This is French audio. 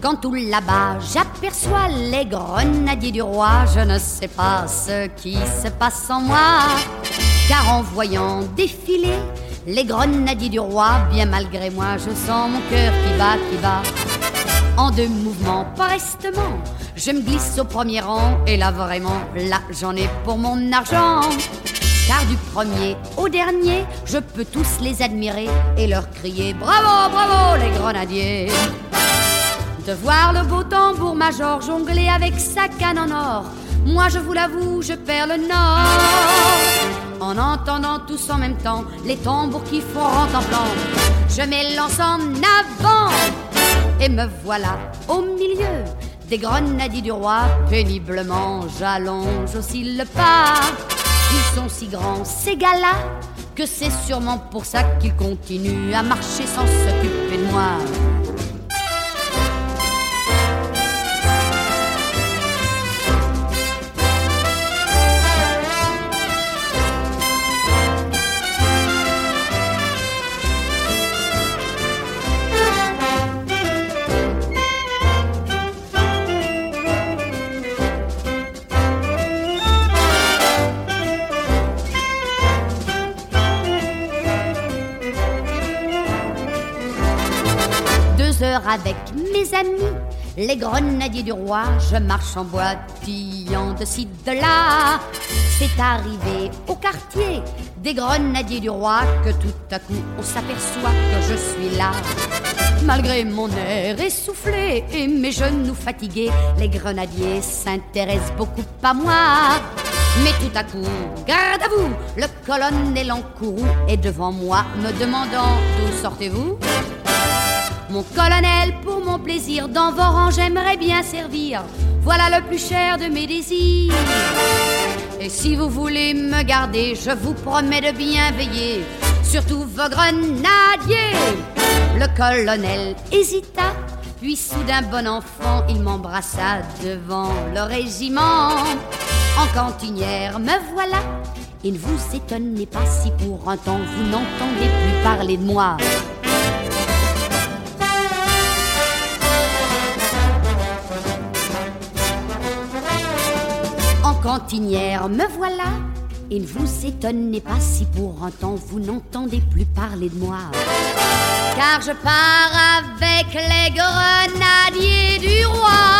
Quand tout là-bas j'aperçois les grenadiers du roi, je ne sais pas ce qui se passe en moi, car en voyant défiler les grenadiers du roi, bien malgré moi, je sens mon cœur qui bat. En 2 mouvements, prestement, je me glisse au premier rang, et là vraiment, là j'en ai pour mon argent. Car du premier au dernier, je peux tous les admirer et leur crier bravo, bravo les grenadiers. De voir le beau tambour-major jongler avec sa canne en or, moi je vous l'avoue, je perds le nord. En entendant tous en même temps les tambours qui font rent-en-plan, je m'élance en avant et me voilà au milieu des grenadiers du roi. Péniblement j'allonge aussi le pas. Ils sont si grands ces gars-là que c'est sûrement pour ça qu'ils continuent à marcher sans s'occuper de moi. Avec mes amis, les grenadiers du roi, je marche en boitillant de ci, de là. C'est arrivé au quartier des grenadiers du roi que tout à coup on s'aperçoit que je suis là. Malgré mon air essoufflé et mes genoux fatigués, les grenadiers s'intéressent beaucoup à moi. Mais tout à coup, garde à vous, le colonel en courroux est devant moi, me demandant d'où sortez-vous. Mon colonel, pour mon plaisir, dans vos rangs j'aimerais bien servir. Voilà le plus cher de mes désirs. Et si vous voulez me garder, je vous promets de bien veiller sur tous vos grenadiers. Le colonel hésita, puis soudain bon enfant, il m'embrassa devant le régiment. En cantinière me voilà, et ne vous étonnez pas si pour un temps vous n'entendez plus parler de moi. Cantinière, me voilà, et ne vous étonnez pas si pour un temps vous n'entendez plus parler de moi. Car je pars avec les grenadiers du roi.